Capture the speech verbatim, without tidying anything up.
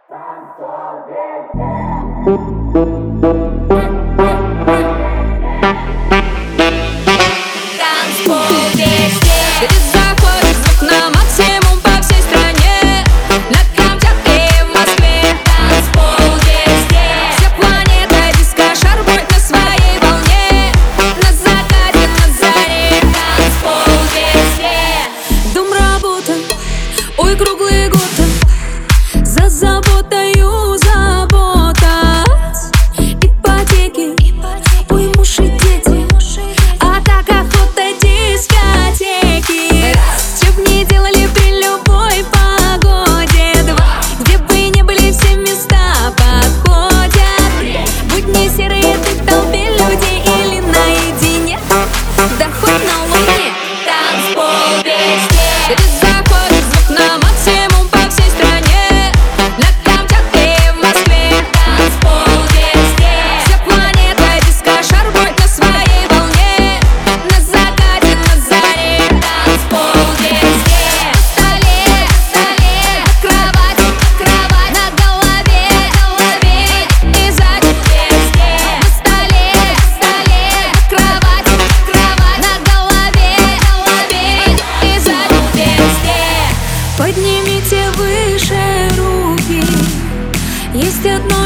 Ой, круглые годы за заботою забота. Ипотеки, ой, муж и дети, а так охота дискотеки. Раз, чё б не делали при любой погоде. Два, где бы ни были, все места подходят. Три, будни серые, ты в толпе людей или наедине, да хоть на луне. Танцпол везде. На максимум по всей стране, на Камчатке, в Москве. Танцпол везде. Вся планета диско-шар будет на своей волне, на закате, на заре. Танцпол везде. На столе, на столе, на кровати, на кровати, на голове, на голове и сзади. Везде. На столе, на столе, на кровати, на кровати, на голове, на голове и сзади. Везде. Поднимите выше руки, есть одно